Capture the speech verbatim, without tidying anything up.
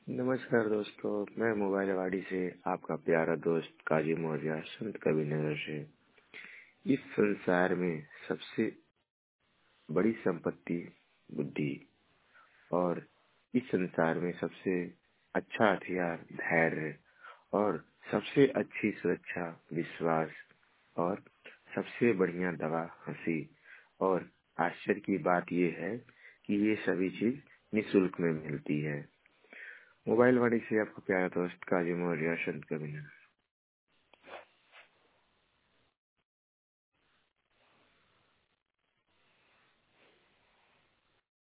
नमस्कार दोस्तों, मैं मोबाइल वाड़ी से आपका प्यारा दोस्त काजी मौर्य संत कबीरनगर से। इस संसार में सबसे बड़ी संपत्ति बुद्धि और इस संसार में सबसे अच्छा हथियार धैर्य और सबसे अच्छी सुरक्षा विश्वास और सबसे बढ़िया दवा हंसी। और आश्चर्य की बात यह है कि ये सभी चीज निःशुल्क में मिलती है। मोबाइल वाणी से आपका प्यारा दोस्त काजी मौर्य संत कबीरनगर।